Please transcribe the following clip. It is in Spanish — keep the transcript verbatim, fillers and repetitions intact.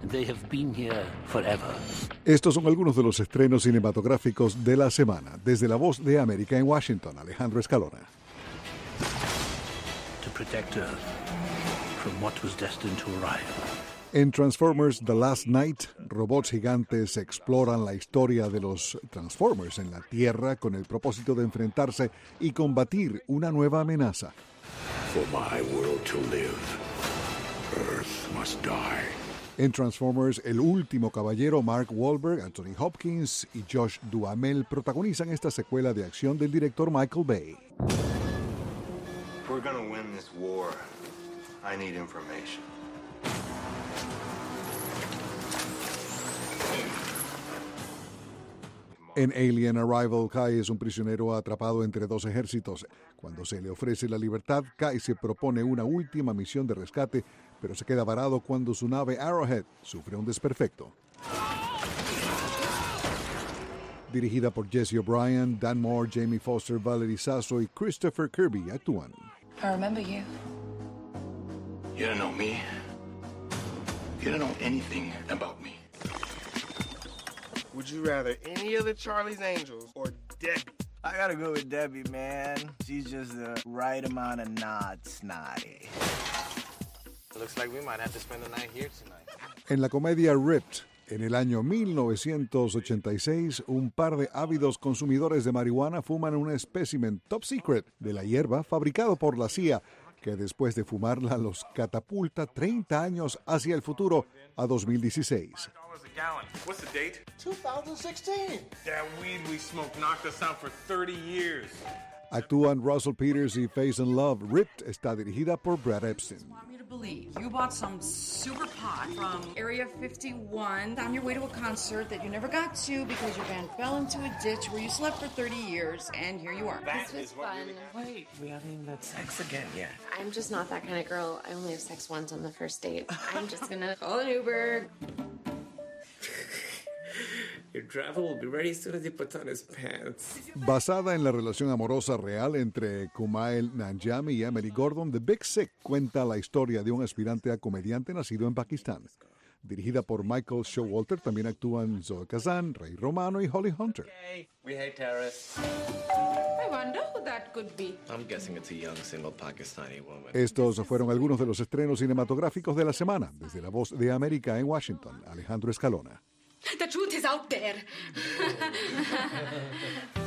They have been here forever. Estos son algunos de los estrenos cinematográficos de la semana. Desde La Voz de América en Washington, Alejandro Escalona. To protect Earth from what was destined to arrive. En Transformers The Last Night, robots gigantes exploran la historia de los Transformers en la Tierra con el propósito de enfrentarse y combatir una nueva amenaza. For my world to live, Earth must die. En Transformers El Último Caballero, Mark Wahlberg, Anthony Hopkins y Josh Duhamel protagonizan esta secuela de acción del director Michael Bay. If we're gonna win this war, I need information. En Alien Arrival, Kai es un prisionero atrapado entre dos ejércitos. Cuando se le ofrece la libertad, Kai se propone una última misión de rescate, pero se queda varado cuando su nave Arrowhead sufre un desperfecto. Dirigida por Jesse O'Brien, Dan Moore, Jamie Foster, Valerie Sasso y Christopher Kirby actúan. I remember you. You don't know me. You don't know anything about me. Would you rather any of the Charlie's Angels or Debbie? I gotta go with Debbie, man. She's just the right amount of not snotty. Looks like we might have to spend the night here tonight. En la comedia Ripped, en el año mil novecientos ochenta y seis, un par de ávidos consumidores de marihuana fuman un espécimen top secret de la hierba fabricado por la C I A, que después de fumarla los catapulta treinta años hacia el futuro a dos mil dieciséis. What's the date? twenty sixteen. That weed we smoked knocked us out for thirty years. Actúan Russell Peters y Faison Love. Ripped está dirigida por Brad Epstein. Want me to believe you bought some super pot from Area fifty-one on your way to a concert that you never got to because your van fell into a ditch where you slept for thirty years, and here you are. This was fun. Wait, we haven't even had sex again yet. I'm just not that kind of girl. I only have sex once on the first date. I'm just gonna call an Uber. Your driver will be ready as soon as he puts on his pants. Basada en la relación amorosa real entre Kumail Nanjiani y Emily Gordon, The Big Sick cuenta la historia de un aspirante a comediante nacido en Pakistán. Dirigida por Michael Showalter, también actúan Zoe Kazan, Ray Romano y Holly Hunter. Hey, we hate terrorists. I wonder who that could be. I'm guessing it's a young single Pakistani woman. Estos fueron algunos de los estrenos cinematográficos de la semana. Desde La Voz de América en Washington, Alejandro Escalona. The truth is out there.